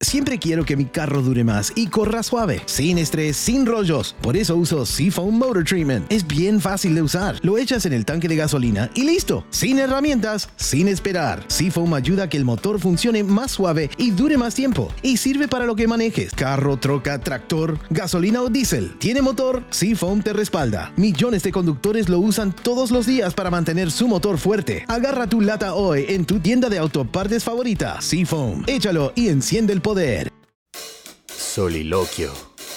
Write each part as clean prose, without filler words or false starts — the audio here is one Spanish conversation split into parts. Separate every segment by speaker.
Speaker 1: Siempre quiero que mi carro dure más y corra suave, sin estrés, sin rollos. Por eso uso Seafoam Motor Treatment. Es bien fácil de usar. Lo echas en el tanque de gasolina y listo. Sin herramientas, sin esperar. Seafoam ayuda a que el motor funcione más suave y dure más tiempo. Y sirve para lo que manejes. Carro, troca, tractor, gasolina o diésel. ¿Tiene motor? Seafoam te respalda. Millones de conductores lo usan todos los días para mantener su motor fuerte. Agarra tu lata hoy en tu tienda de autopartes favorita. Seafoam. Échalo y enciende el poder.
Speaker 2: Soliloquio.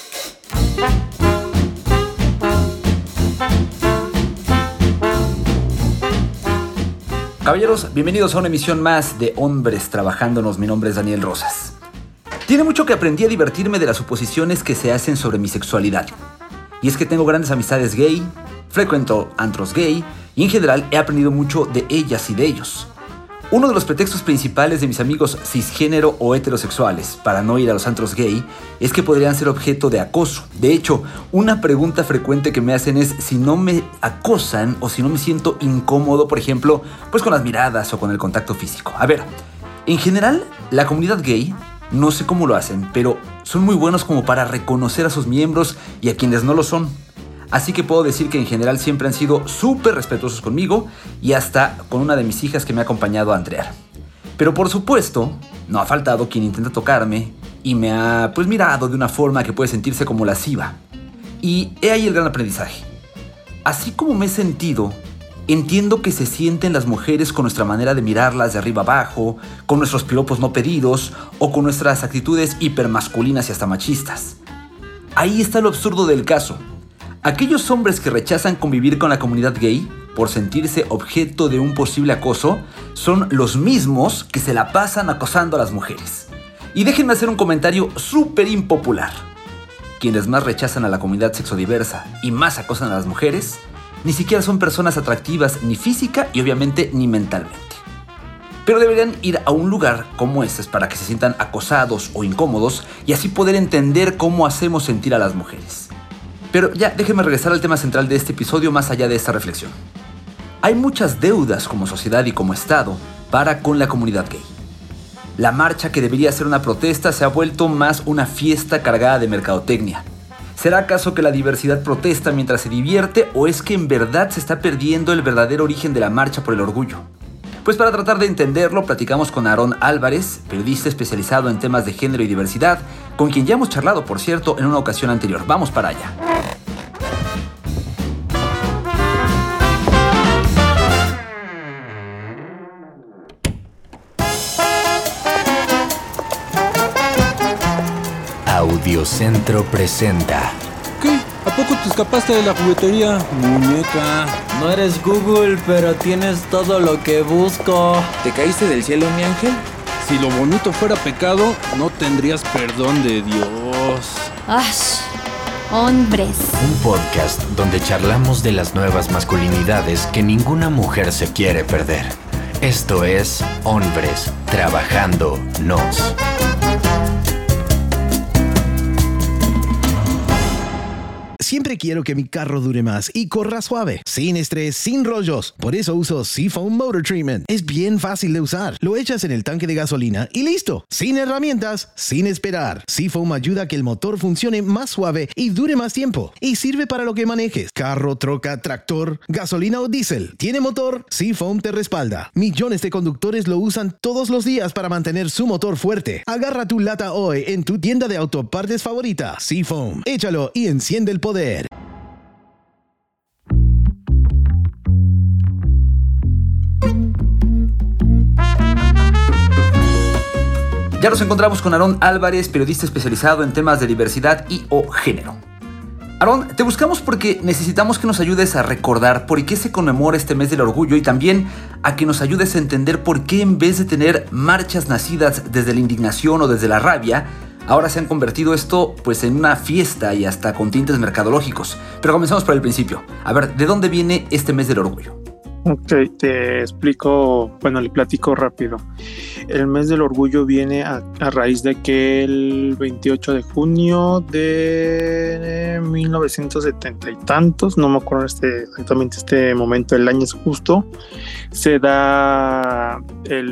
Speaker 3: Caballeros, bienvenidos a una emisión más de Hombres Trabajándonos. Mi nombre es Daniel Rosas. Tiene mucho que aprendí a divertirme de las suposiciones que se hacen sobre mi sexualidad. Y es que tengo grandes amistades gay, frecuento antros gay y en general he aprendido mucho de ellas y de ellos. Uno de los pretextos principales de mis amigos cisgénero o heterosexuales para no ir a los antros gay es que podrían ser objeto de acoso. De hecho, una pregunta frecuente que me hacen es si no me acosan o si no me siento incómodo, por ejemplo, pues con las miradas o con el contacto físico. A ver, en general, la comunidad gay, no sé cómo lo hacen, pero son muy buenos como para reconocer a sus miembros y a quienes no lo son. Así que puedo decir que en general siempre han sido súper respetuosos conmigo y hasta con una de mis hijas que me ha acompañado a entrear. Pero por supuesto, no ha faltado quien intenta tocarme y me ha mirado de una forma que puede sentirse como lasciva. Y he ahí el gran aprendizaje. Así como me he sentido, entiendo que se sienten las mujeres con nuestra manera de mirarlas de arriba abajo, con nuestros piropos no pedidos o con nuestras actitudes hipermasculinas y hasta machistas. Ahí está lo absurdo del caso. Aquellos hombres que rechazan convivir con la comunidad gay por sentirse objeto de un posible acoso son los mismos que se la pasan acosando a las mujeres. Y déjenme hacer un comentario súper impopular. Quienes más rechazan a la comunidad sexodiversa y más acosan a las mujeres, ni siquiera son personas atractivas ni física y obviamente ni mentalmente. Pero deberían ir a un lugar como este para que se sientan acosados o incómodos y así poder entender cómo hacemos sentir a las mujeres. Pero ya, déjenme regresar al tema central de este episodio más allá de esta reflexión. Hay muchas deudas como sociedad y como Estado para con la comunidad gay. La marcha que debería ser una protesta se ha vuelto más una fiesta cargada de mercadotecnia. ¿Será acaso que la diversidad protesta mientras se divierte o es que en verdad se está perdiendo el verdadero origen de la marcha por el orgullo? Pues para tratar de entenderlo, platicamos con Aarón Álvarez, periodista especializado en temas de género y diversidad, con quien ya hemos charlado, por cierto, en una ocasión anterior. Vamos para allá.
Speaker 2: Audiocentro presenta.
Speaker 4: ¿Qué? ¿A poco te escapaste de la juguetería, muñeca?
Speaker 5: No eres Google, pero tienes todo lo que busco.
Speaker 6: ¿Te caíste del cielo, mi ángel?
Speaker 4: Si lo bonito fuera pecado, no tendrías perdón de Dios.
Speaker 7: ¡Ash! Hombres.
Speaker 2: Un podcast donde charlamos de las nuevas masculinidades que ninguna mujer se quiere perder. Esto es Hombres Trabajándonos.
Speaker 1: Siempre quiero que mi carro dure más y corra suave, sin estrés, sin rollos. Por eso uso Seafoam Motor Treatment. Es bien fácil de usar. Lo echas en el tanque de gasolina y listo. Sin herramientas, sin esperar. Seafoam ayuda a que el motor funcione más suave y dure más tiempo. Y sirve para lo que manejes. Carro, troca, tractor, gasolina o diésel. ¿Tiene motor? Seafoam te respalda. Millones de conductores lo usan todos los días para mantener su motor fuerte. Agarra tu lata hoy en tu tienda de autopartes favorita. Seafoam. Échalo y enciende el poder.
Speaker 3: Ya nos encontramos con Aarón Álvarez, periodista especializado en temas de diversidad y o género. Aarón, te buscamos porque necesitamos que nos ayudes a recordar por qué se conmemora este mes del orgullo y también a que nos ayudes a entender por qué en vez de tener marchas nacidas desde la indignación o desde la rabia, ahora se han convertido esto en una fiesta y hasta con tintes mercadológicos. Pero comenzamos por el principio. A ver, ¿de dónde viene este mes del orgullo?
Speaker 8: Ok, te explico, bueno, le platico rápido. El mes del orgullo viene a raíz de que el 28 de junio de 1970 y tantos, no me acuerdo exactamente este momento, el año es justo, se da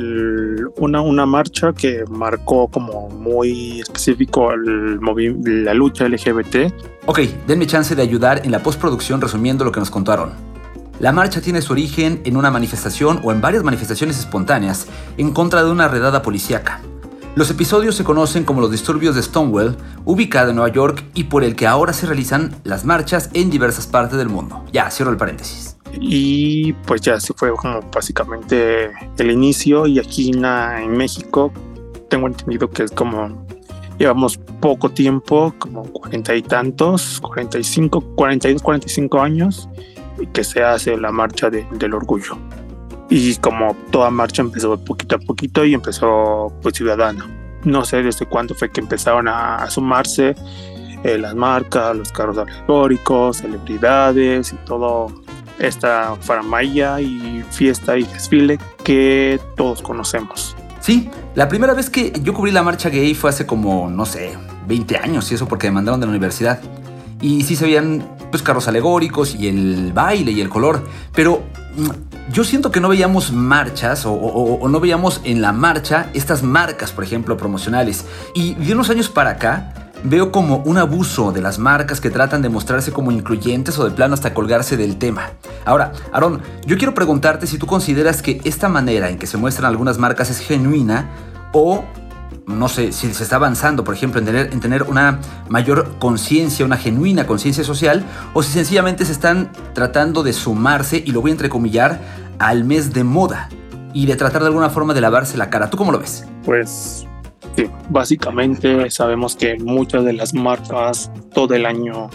Speaker 8: una marcha que marcó como muy específico la lucha LGBT.
Speaker 3: Ok, denme chance de ayudar en la postproducción resumiendo lo que nos contaron. La marcha tiene su origen en una manifestación o en varias manifestaciones espontáneas en contra de una redada policíaca. Los episodios se conocen como los disturbios de Stonewall, ubicado en Nueva York y por el que ahora se realizan las marchas en diversas partes del mundo. Ya, cierro el paréntesis.
Speaker 8: Y pues ya se fue como básicamente el inicio, y aquí en México tengo entendido que es como llevamos poco tiempo, como 40 y tantos, 42, 45 años, que se hace la marcha del orgullo. Y como toda marcha empezó poquito a poquito y empezó pues ciudadano. No sé desde cuándo fue que empezaron a sumarse las marcas, los carros alegóricos, celebridades y todo esta faramaya y fiesta y desfile que todos conocemos.
Speaker 3: Sí, la primera vez que yo cubrí la marcha gay fue hace como, no sé, 20 años y eso porque me mandaron de la universidad. Y sí se veían pues carros alegóricos y el baile y el color, pero yo siento que no veíamos marchas o no veíamos en la marcha estas marcas, por ejemplo, promocionales. Y de unos años para acá veo como un abuso de las marcas que tratan de mostrarse como incluyentes o de plano hasta colgarse del tema. Ahora, Aarón, yo quiero preguntarte si tú consideras que esta manera en que se muestran algunas marcas es genuina o no sé, si se está avanzando, por ejemplo, en tener una mayor conciencia, una genuina conciencia social, o si sencillamente se están tratando de sumarse, y lo voy a entrecomillar, al mes de moda y de tratar de alguna forma de lavarse la cara. ¿Tú cómo lo ves?
Speaker 8: Pues sí, básicamente sabemos que muchas de las marcas todo el año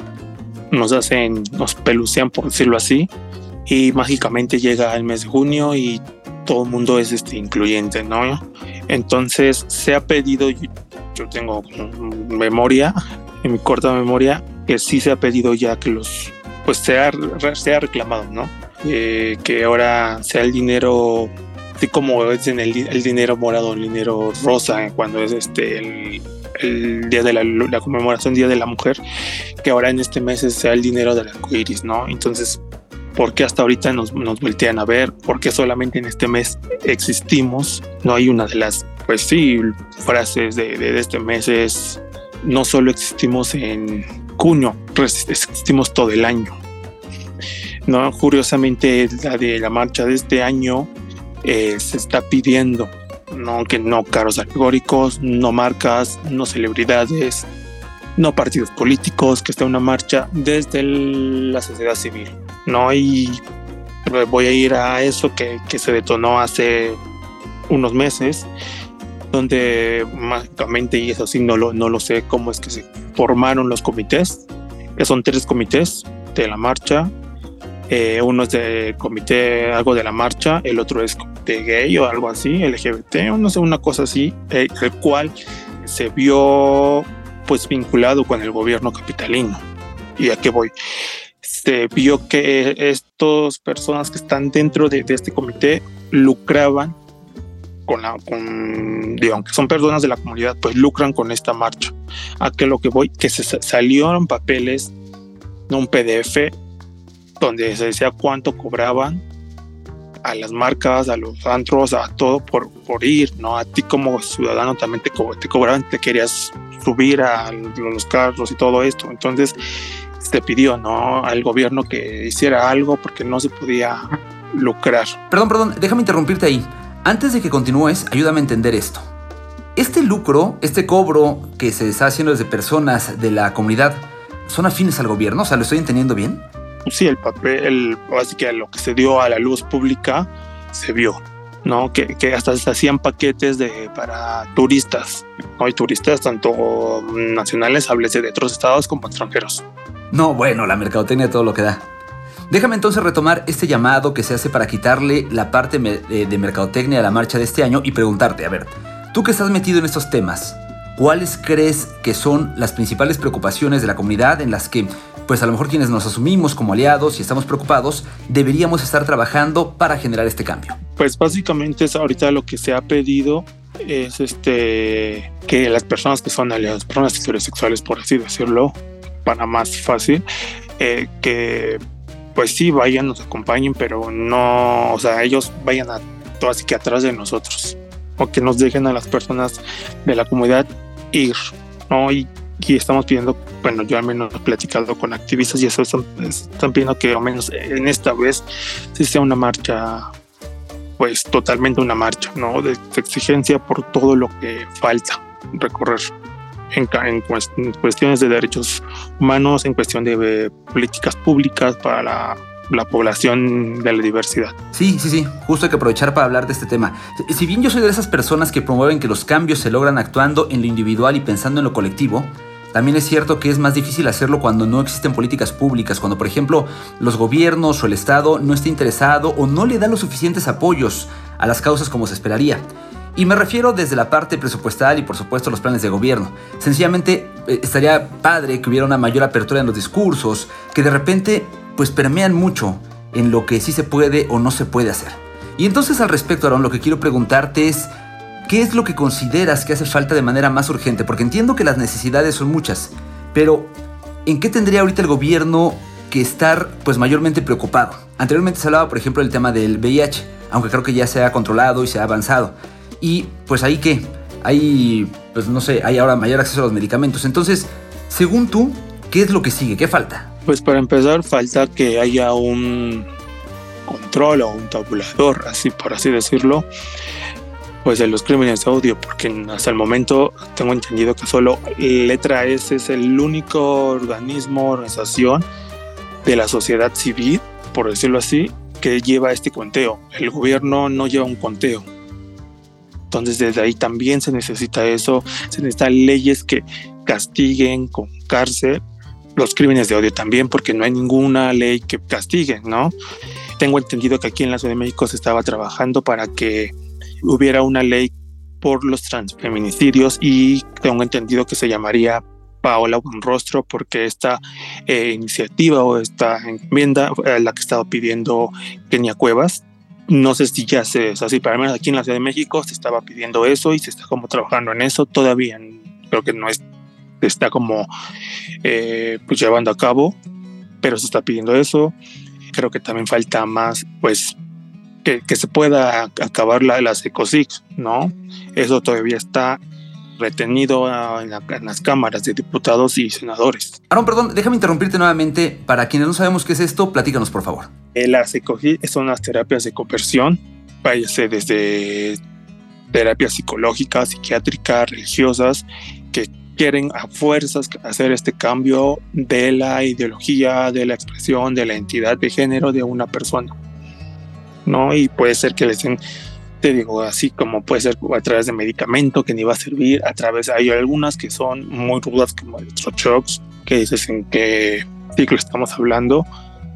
Speaker 8: nos pelucean, por decirlo así, y mágicamente llega el mes de junio y todo el mundo es incluyente, ¿no? Entonces se ha pedido, yo tengo memoria, en mi corta memoria, que sí se ha pedido ya que pues se ha reclamado, ¿no? Que ahora sea el dinero, así como es en el dinero morado, el dinero rosa, cuando es el día de la conmemoración, Día de la Mujer, que ahora en este mes sea el dinero del arcoíris, ¿no? Entonces, ¿por qué hasta ahorita nos voltean a ver? ¿Por qué solamente en este mes existimos? No hay una de las, pues sí, frases de este mes es: no solo existimos en junio, existimos todo el año. No, curiosamente, la de la marcha de este año se está pidiendo, no, que no carros alegóricos, no marcas, no celebridades, no partidos políticos, que esté una marcha desde la sociedad civil. No, y voy a ir a eso que se detonó hace unos meses, donde mágicamente, y eso sí no lo sé cómo es que se formaron los comités, que son 3 comités de la marcha. Uno es de comité algo de la marcha, el otro es comité gay o algo así, LGBT, o no sé, una cosa así, el cual se vio pues vinculado con el gobierno capitalino. ¿Y a qué voy? Se vio que estas personas que están dentro de este comité lucraban aunque son personas de la comunidad, pues lucran con esta marcha. ¿A qué lo que voy? Que se salieron papeles, un PDF, donde se decía cuánto cobraban a las marcas, a los antros, a todo por ir, ¿no? A ti como ciudadano también te cobraban, te querías subir a los carros y todo esto. Entonces se pidió, ¿no?, al gobierno que hiciera algo porque no se podía lucrar.
Speaker 3: Perdón, déjame interrumpirte ahí. Antes de que continúes, ayúdame a entender esto. Este lucro, este cobro que se está haciendo desde personas de la comunidad, ¿son afines al gobierno? O sea, ¿lo estoy entendiendo bien?
Speaker 8: Sí, el papel, así que lo que se dio a la luz pública se vio, ¿no? Que hasta se hacían paquetes para turistas, ¿no? Hay turistas tanto nacionales, háblese de otros estados, como extranjeros.
Speaker 3: No, bueno, la mercadotecnia todo lo que da. Déjame entonces retomar este llamado que se hace para quitarle la parte de mercadotecnia a la marcha de este año y preguntarte, a ver, tú que estás metido en estos temas, ¿cuáles crees que son las principales preocupaciones de la comunidad en las que pues a lo mejor quienes nos asumimos como aliados y estamos preocupados, deberíamos estar trabajando para generar este cambio?
Speaker 8: Pues básicamente es ahorita lo que se ha pedido es que las personas que son aliados, personas heterosexuales, por así decirlo, para más fácil, que pues sí vayan, nos acompañen, pero no, o sea, ellos vayan así que atrás de nosotros, o que nos dejen a las personas de la comunidad ir, ¿no? Y estamos pidiendo, bueno, yo al menos he platicado con activistas y eso están pidiendo que al menos en esta vez sí sea una marcha, pues totalmente una marcha, ¿no? De exigencia por todo lo que falta recorrer en cuestiones de derechos humanos, en cuestión de políticas públicas para la población de la diversidad.
Speaker 3: Sí, justo hay que aprovechar para hablar de este tema. Si bien yo soy de esas personas que promueven que los cambios se logran actuando en lo individual y pensando en lo colectivo, también es cierto que es más difícil hacerlo cuando no existen políticas públicas, cuando por ejemplo los gobiernos o el Estado no está interesado o no le da los suficientes apoyos a las causas como se esperaría. Y me refiero desde la parte presupuestal y por supuesto los planes de gobierno. Sencillamente estaría padre que hubiera una mayor apertura en los discursos, que de repente pues permean mucho en lo que sí se puede o no se puede hacer. Y entonces al respecto, Aarón, lo que quiero preguntarte es ¿qué es lo que consideras que hace falta de manera más urgente? Porque entiendo que las necesidades son muchas, pero ¿en qué tendría ahorita el gobierno que estar pues mayormente preocupado? Anteriormente se hablaba, por ejemplo, del tema del VIH, aunque creo que ya se ha controlado y se ha avanzado. Y pues ahí ¿qué? Hay, pues no sé, hay ahora mayor acceso a los medicamentos. Entonces, según tú, ¿qué es lo que sigue? ¿Qué falta?
Speaker 8: Pues para empezar, falta que haya un control o un tabulador, así por así decirlo, pues de los crímenes de odio, porque hasta el momento tengo entendido que solo Letra S es el único organismo, organización de la sociedad civil, por decirlo así, que lleva este conteo. El gobierno no lleva un conteo. Entonces desde ahí también se necesita eso, se necesitan leyes que castiguen con cárcel los crímenes de odio también, porque no hay ninguna ley que castigue, ¿no? Tengo entendido que aquí en la Ciudad de México se estaba trabajando para que hubiera una ley por los transfeminicidios y tengo entendido que se llamaría Paola Buenrostro, porque esta iniciativa o esta enmienda la que estaba pidiendo Kenia Cuevas. No sé si ya se, o sea, si para menos aquí en la Ciudad de México se estaba pidiendo eso y se está como trabajando en eso. Todavía creo que no es, se está como pues llevando a cabo, pero se está pidiendo eso. Creo que también falta más, pues, que se pueda acabar las ECOSIG, ¿no? Eso todavía está retenido en las cámaras de diputados y senadores.
Speaker 3: Aarón, perdón, déjame interrumpirte nuevamente. Para quienes no sabemos qué es esto, platícanos, por favor.
Speaker 8: Las ECOSIG son las terapias de conversión, váyase desde terapias psicológicas, psiquiátricas, religiosas, que quieren a fuerzas hacer este cambio de la ideología, de la expresión, de la identidad de género de una persona, ¿no? Y puede ser que les den, te digo, así como puede ser a través de medicamento que ni va a servir, hay algunas que son muy rudas como electroshocks, que dices en qué ciclo estamos hablando.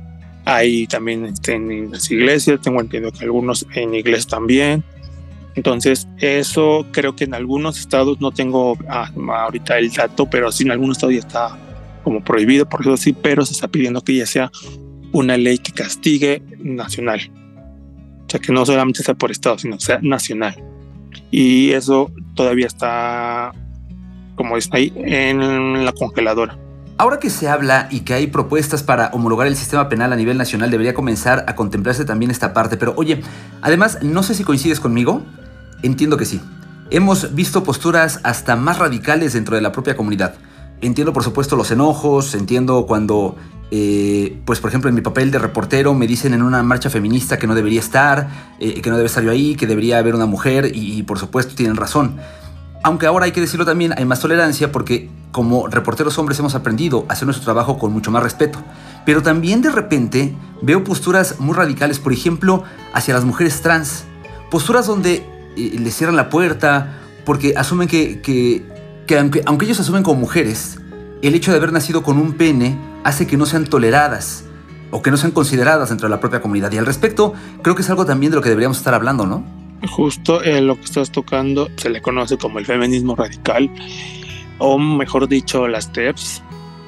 Speaker 8: Hay también en las iglesias, tengo entendido que algunos en iglesias también. Entonces eso creo que en algunos estados, no tengo ahorita el dato, pero sí en algunos estados ya está como prohibido, por eso sí, pero se está pidiendo que ya sea una ley que castigue nacional. O sea, que no solamente sea por estado, sino que sea nacional. Y eso todavía está, como está ahí, en la congeladora.
Speaker 3: Ahora que se habla y que hay propuestas para homologar el sistema penal a nivel nacional, debería comenzar a contemplarse también esta parte. Pero oye, además, no sé si coincides conmigo. Entiendo que sí. Hemos visto posturas hasta más radicales dentro de la propia comunidad. Entiendo, por supuesto, los enojos. Entiendo cuando, pues por ejemplo, en mi papel de reportero me dicen en una marcha feminista que no debería estar, que no debe estar yo ahí, que debería haber una mujer y por supuesto tienen razón. Aunque ahora hay que decirlo también, hay más tolerancia porque como reporteros hombres hemos aprendido a hacer nuestro trabajo con mucho más respeto. Pero también de repente veo posturas muy radicales, por ejemplo, hacia las mujeres trans. Posturas donde les cierran la puerta porque asumen que aunque ellos asumen como mujeres, el hecho de haber nacido con un pene hace que no sean toleradas o que no sean consideradas dentro de la propia comunidad. Y al respecto, creo que es algo también de lo que deberíamos estar hablando, ¿no?
Speaker 8: Justo lo que estás tocando se le conoce como el feminismo radical, o mejor dicho, las TERFs,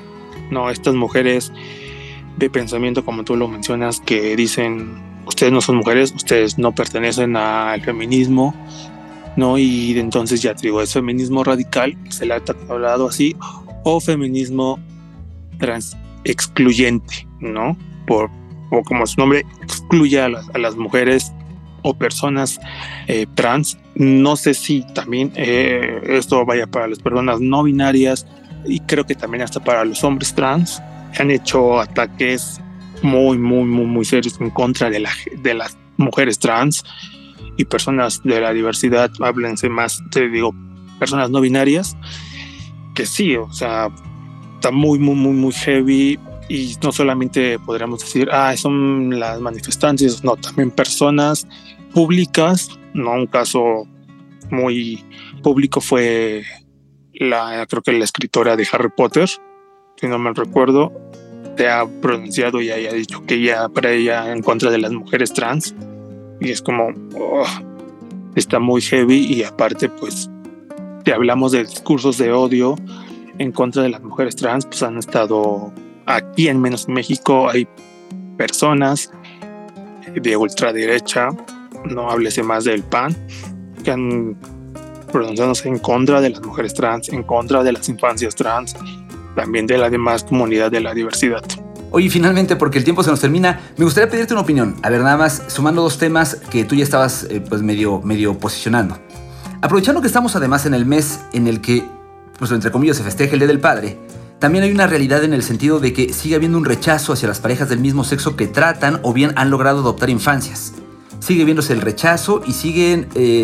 Speaker 8: No, estas mujeres de pensamiento, como tú lo mencionas, que dicen, ustedes no son mujeres, ustedes no pertenecen al feminismo, ¿no? Y entonces ya te digo, es feminismo radical, se le ha hablado así, o feminismo trans excluyente, ¿no? O como su nombre, excluye a las mujeres o personas trans. No sé si también esto vaya para las personas no binarias, y creo que también hasta para los hombres trans. Han hecho ataques muy serios en contra de las mujeres trans y personas de la diversidad. Háblense más, te digo, personas no binarias, que sí, o sea, está muy heavy. Y no solamente podríamos decir, son las manifestantes, no, también personas públicas, ¿no? Un caso muy público fue creo que la escritora de Harry Potter, si no mal recuerdo, se ha pronunciado y ha dicho que para ella en contra de las mujeres trans, y es como, está muy heavy. Y aparte, pues, si hablamos de discursos de odio en contra de las mujeres trans, pues han estado aquí, en menos en México, hay personas de ultraderecha, no háblese más del PAN, que han pronunciándose en contra de las mujeres trans, en contra de las infancias trans, también de la demás comunidad de la diversidad.
Speaker 3: Oye, finalmente, porque el tiempo se nos termina, me gustaría pedirte una opinión. A ver, nada más, sumando dos temas que tú ya estabas pues medio posicionando. Aprovechando que estamos además en el mes en el que, pues entre comillas, se festeja el Día del Padre, también hay una realidad en el sentido de que sigue habiendo un rechazo hacia las parejas del mismo sexo que tratan o bien han logrado adoptar infancias. Sigue viéndose el rechazo y siguen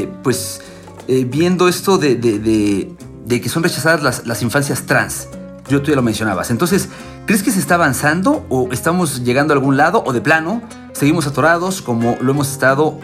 Speaker 3: viendo esto de que son rechazadas las infancias trans. Tú ya lo mencionabas. Entonces, ¿crees que se está avanzando o estamos llegando a algún lado o de plano seguimos atorados como lo hemos estado,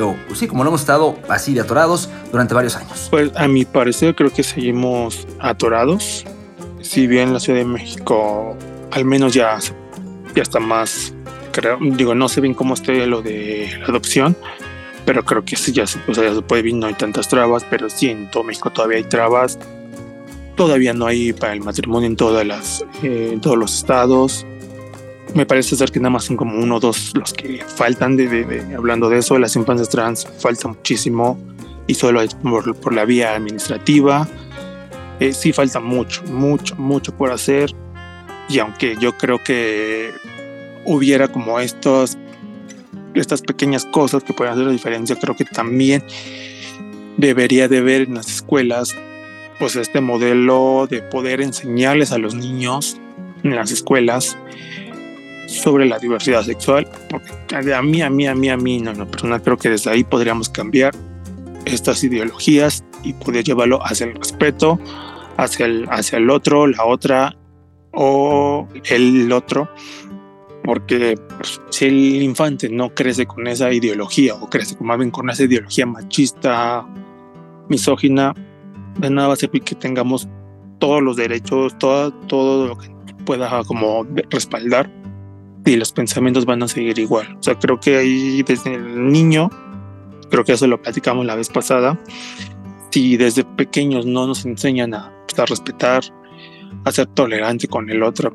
Speaker 3: así de atorados durante varios años?
Speaker 8: Pues a mi parecer creo que seguimos atorados. Si bien la Ciudad de México al menos ya está más, creo, digo, no sé bien cómo esté lo de la adopción, pero creo que sí, ya se puede ver, no hay tantas trabas, pero sí, en todo México todavía hay trabas. Todavía no hay para el matrimonio en todos los estados. Me parece ser que nada más son como 1 o 2 los que faltan hablando de eso. Las infancias trans falta muchísimo y solo es por la vía administrativa. Sí falta mucho por hacer, y aunque yo creo que hubiera como estas pequeñas cosas que pueden hacer la diferencia, creo que también debería de haber en las escuelas pues este modelo de poder enseñarles a los niños en las escuelas sobre la diversidad sexual, porque a mí, no, en lo personal creo que desde ahí podríamos cambiar estas ideologías y poder llevarlo hacia el respeto, hacia el otro, la otra o el otro, porque pues, si el infante no crece con esa ideología o crece más bien con esa ideología machista, misógina, de nada va a servir que tengamos todos los derechos, todo lo que pueda como respaldar, y los pensamientos van a seguir igual. O sea, creo que ahí desde el niño, creo que eso lo platicamos la vez pasada, si desde pequeños no nos enseñan a respetar, a ser tolerante con el otro,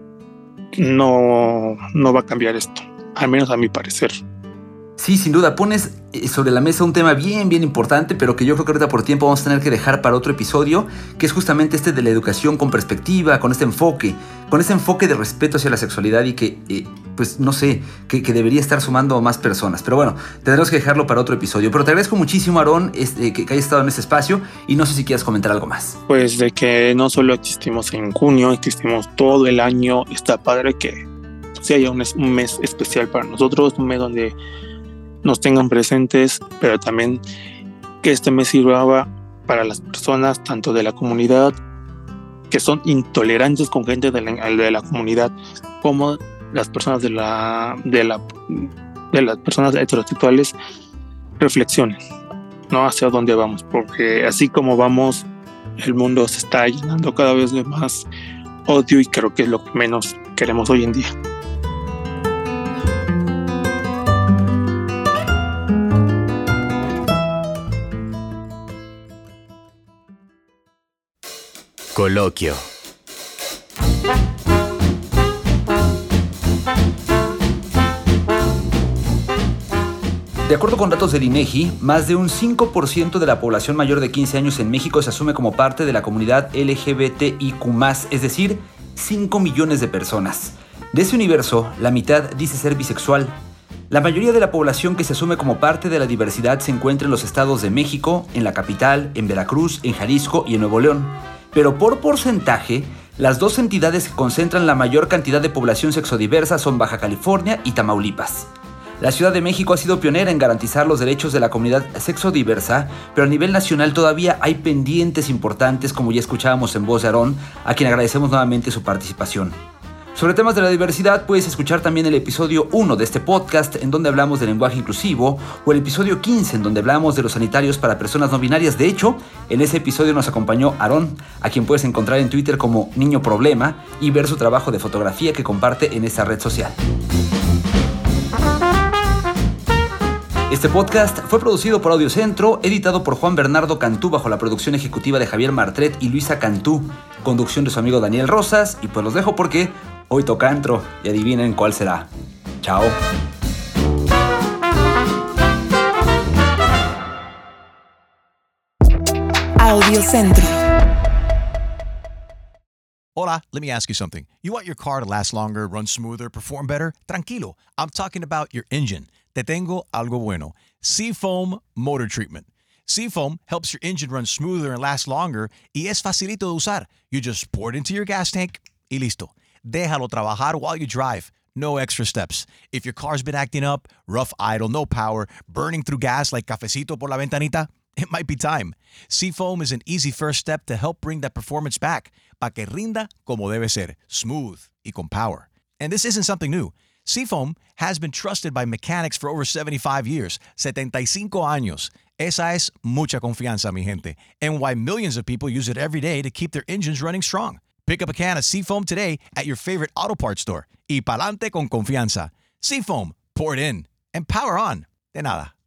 Speaker 8: no va a cambiar esto, al menos a mi parecer.
Speaker 3: Sí, sin duda, pones sobre la mesa un tema bien importante, pero que yo creo que ahorita por tiempo vamos a tener que dejar para otro episodio, que es justamente este de la educación con perspectiva, con este enfoque de respeto hacia la sexualidad y que, pues no sé, que debería estar sumando a más personas. Pero bueno, tendremos que dejarlo para otro episodio. Pero te agradezco muchísimo, Aarón, que hayas estado en este espacio, y no sé si quieras comentar algo más.
Speaker 8: Pues de que no solo existimos en junio, existimos todo el año. Está padre que sí haya un mes especial para nosotros, un mes donde nos tengan presentes, pero también que este mes sirva para las personas tanto de la comunidad que son intolerantes con gente de la comunidad, como las personas de las personas heterosexuales reflexionen, ¿no? Hacia dónde vamos, porque así como vamos, el mundo se está llenando cada vez de más odio, y creo que es lo que menos queremos hoy en día.
Speaker 2: Coloquio.
Speaker 3: De acuerdo con datos del INEGI, más de un 5% de la población mayor de 15 años en México se asume como parte de la comunidad LGBTIQ+, es decir, 5 millones de personas. De ese universo, la mitad dice ser bisexual. La mayoría de la población que se asume como parte de la diversidad se encuentra en los estados de México, en la capital, en Veracruz, en Jalisco y en Nuevo León. Pero por porcentaje, las dos entidades que concentran la mayor cantidad de población sexodiversa son Baja California y Tamaulipas. La Ciudad de México ha sido pionera en garantizar los derechos de la comunidad sexodiversa, pero a nivel nacional todavía hay pendientes importantes, como ya escuchábamos en voz de Aarón, a quien agradecemos nuevamente su participación. Sobre temas de la diversidad puedes escuchar también el episodio 1 de este podcast, en donde hablamos del lenguaje inclusivo, o el episodio 15, en donde hablamos de los sanitarios para personas no binarias. De hecho, en ese episodio nos acompañó Aarón, a quien puedes encontrar en Twitter como Niño Problema y ver su trabajo de fotografía que comparte en esta red social. Este podcast fue producido por Audiocentro, editado por Juan Bernardo Cantú bajo la producción ejecutiva de Javier Martret y Luisa Cantú, conducción de su amigo Daniel Rosas, y pues los dejo porque hoy toca antro y adivinen cuál será. Chao.
Speaker 9: Audiocentro.
Speaker 10: Hola, let me ask you something. You want your car to last longer, run smoother, perform better? Tranquilo, I'm talking about your engine. Te tengo algo bueno. Seafoam Motor Treatment. Seafoam helps your engine run smoother and last longer y es facilito de usar. You just pour it into your gas tank y listo. Déjalo trabajar while you drive. No extra steps. If your car's been acting up, rough idle, no power, burning through gas like cafecito por la ventanita, it might be time. Seafoam is an easy first step to help bring that performance back, pa' que rinda como debe ser, smooth y con power. And this isn't something new. Seafoam has been trusted by mechanics for over 75 years, 75 años. Esa es mucha confianza, mi gente, and why millions of people use it every day to keep their engines running strong. Pick up a can of Seafoam today at your favorite auto parts store. Y pa'lante con confianza. Seafoam, pour it in, and power on. De nada.